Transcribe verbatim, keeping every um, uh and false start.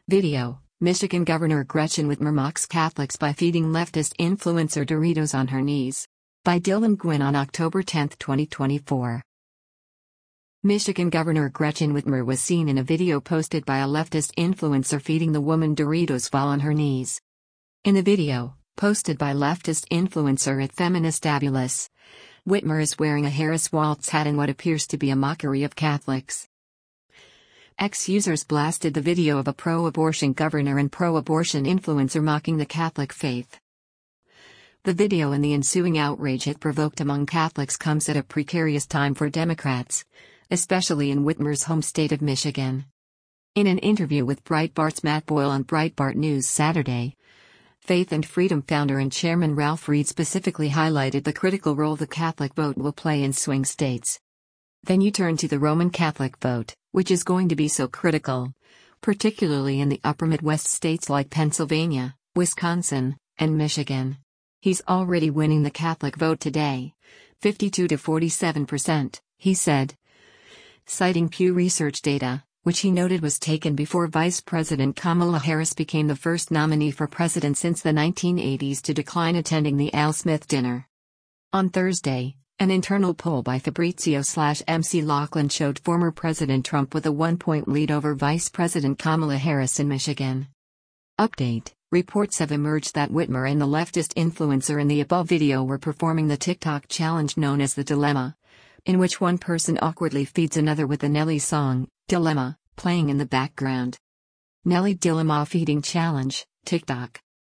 Video: Michigan Governor Gretchen Whitmer mocks Catholics by feeding leftist influencer Doritos on her knees. By Dylan Gwynn on October tenth, twenty twenty-four. Michigan Governor Gretchen Whitmer was seen in a video posted by a leftist influencer feeding the woman Doritos while on her knees. In the video, posted by leftist influencer at Feministabulous, Whitmer is wearing a Harris Waltz hat in what appears to be a mockery of Catholics. X users blasted the video of a pro-abortion governor and pro-abortion influencer mocking the Catholic faith. The video and the ensuing outrage it provoked among Catholics comes at a precarious time for Democrats, especially in Whitmer's home state of Michigan. In an interview with Breitbart's Matt Boyle on Breitbart News Saturday, Faith and Freedom founder and chairman Ralph Reed specifically highlighted the critical role the Catholic vote will play in swing states. Then you turn to the Roman Catholic vote, which is going to be so critical, particularly in the upper Midwest states like Pennsylvania, Wisconsin, and Michigan. He's already winning the Catholic vote today, fifty-two to forty-seven percent, he said. Citing Pew Research data, which he noted was taken before Vice President Kamala Harris became the first nominee for president since the nineteen eighties to decline attending the Al Smith dinner. On Thursday, an internal poll by Fabrizio/M C Laughlin showed former President Trump with a one-point lead over Vice President Kamala Harris in Michigan. Update: reports have emerged that Whitmer and the leftist influencer in the above video were performing the TikTok challenge known as the Dilemma, in which one person awkwardly feeds another with the Nelly song, Dilemma, playing in the background. Nelly Dilemma Feeding Challenge, TikTok.